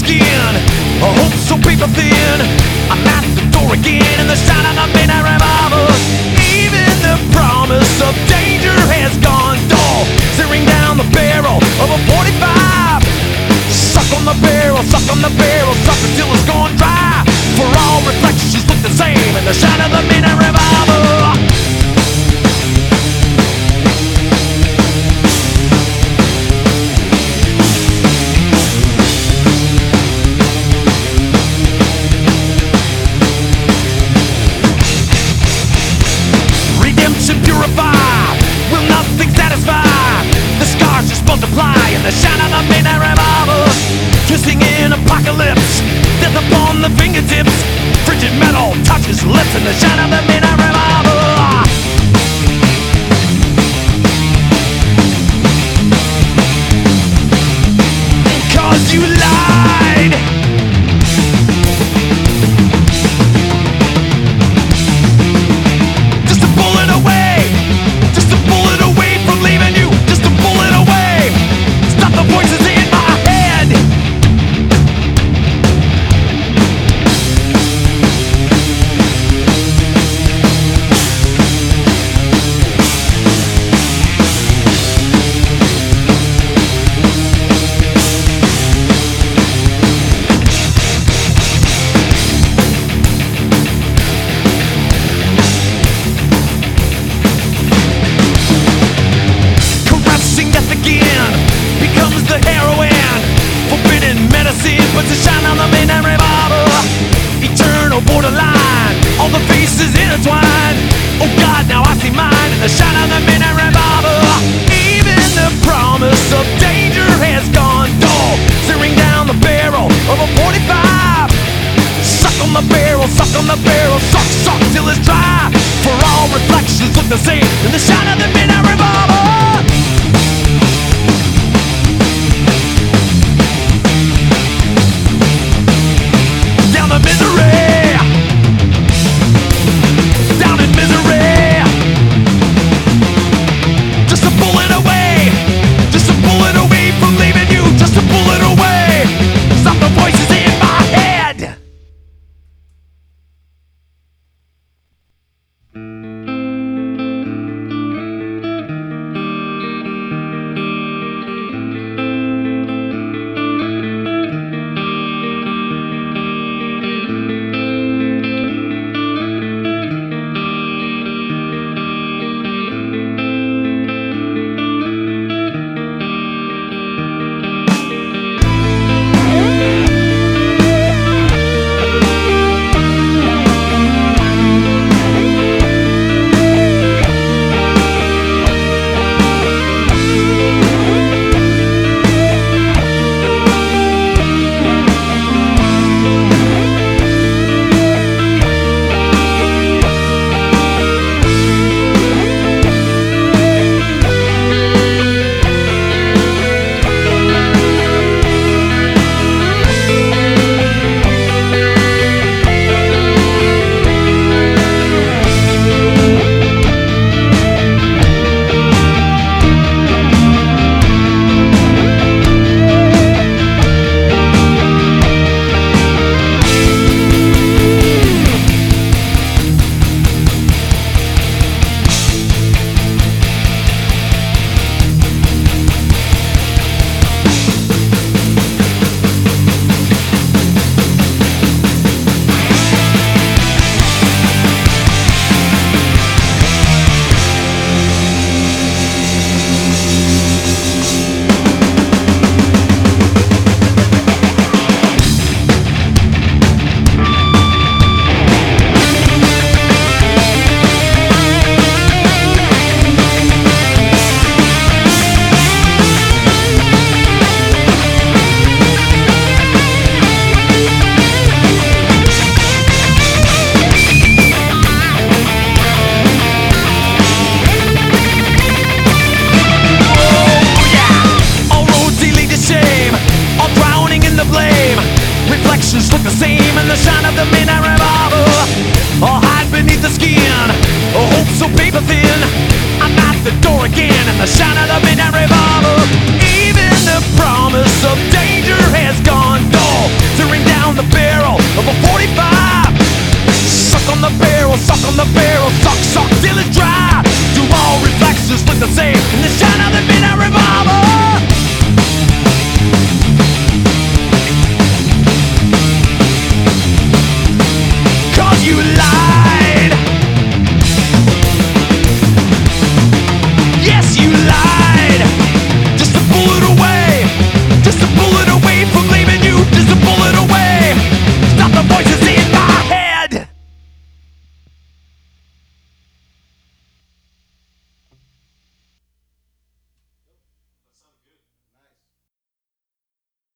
again. Hope so paper thin. I'm at the door again in the shine of the midnight revolver. Even the promise of danger has gone dull. Staring down the barrel of a 45. Suck on the barrel, suck on the barrel, suck until it's gone dry. For all reflections look the same in the shine of the midnight revolver. Will nothing satisfy? The scars just multiply in the shine of the midnight revolver. Kissing in apocalypse, death upon the fingertips. Frigid metal touches lips in the shine of the midnight revolver. Cause you lied. Becomes the heroine, forbidden medicine puts a shine on the midnight revolver. Eternal borderline, all the faces intertwined. Oh God, now I see mine in the shine of the midnight revolver. Even the promise of danger has gone dull. Staring down the barrel of a 45. Suck on the barrel, suck on the barrel, suck, suck till it's dry. For all reflections look the same in the shine of the midnight revolver. Down in misery, down in misery. Just a bullet away, just a bullet away from leaving you. Just a bullet away. Stop the voices in my head. the shine of the midnight revolver. Even the promise of danger has gone dull. staring down the barrel of a 45. Suck on the barrel, suck on the barrel, suck, suck till it's dry. Do all reflexes look the same?